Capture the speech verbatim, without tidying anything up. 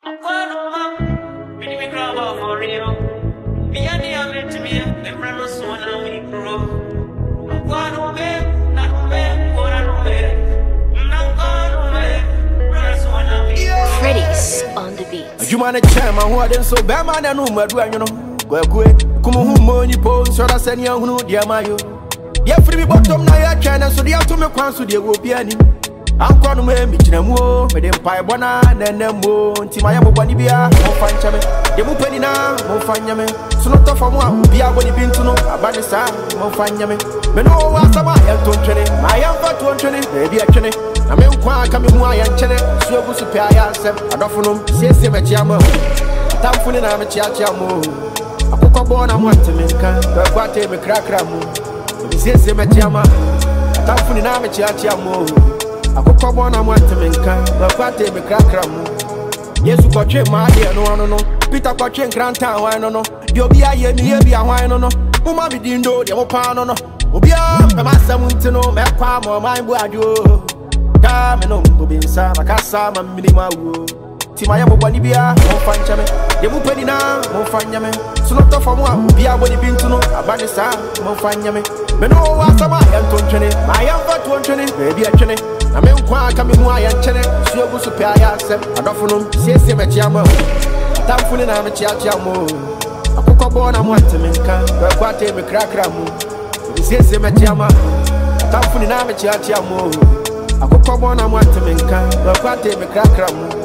Freddy's on the beat. You man a chairman who are then so bad man and no do you know. Go quick, come who money pose, so I send you who dear Mayo. Yeah, free bottom now your channel, so they have to make one so they will be any. I'm going to make me more, but then pie bona, and then more, Timaya Bonibia, more fine chame. They will penny now, more fine yame. So not tough for one, be a body bin to know about the side, more fine yame. But no, what's about Elton Training? I am for two training, maybe a training. I mean, quite coming more and channel, so go to pay I don't know, say, say, my jammer. Tamful and I'm a chiachamo. I cook a born, I want to make a quite a crack ramu. Say, say, my jammer. Tamful and I'm a chiachamo. I could come on and want to make a quite a crack ramu. Yes, you got your my dear, no, no, no. Peter got your grand town, I don't know. You'll be a year, me, be a wine, no, no. Uma be dindo, the opan, no, no. Obia, my master, to know, my palm or my boy. Come and no, be inside, I can't say my minima. Timaya Bonibia, more fine chame. They will penny now, more fine yame. So not tough for one, be a body bin to know about the star, more fine yame. But no, what's about Elton Training? I am for two training, maybe a training. I mean, quite coming more and channel, so you go to pay I don't know, say, say, my jammer. Tamful and I'm a chiachamo. I cook a born, I want to make a quite a crack ramu. Say, say, my jammer. Tamful and I'm a chiachamo. I could come on, I want to make a quite a crack ramu.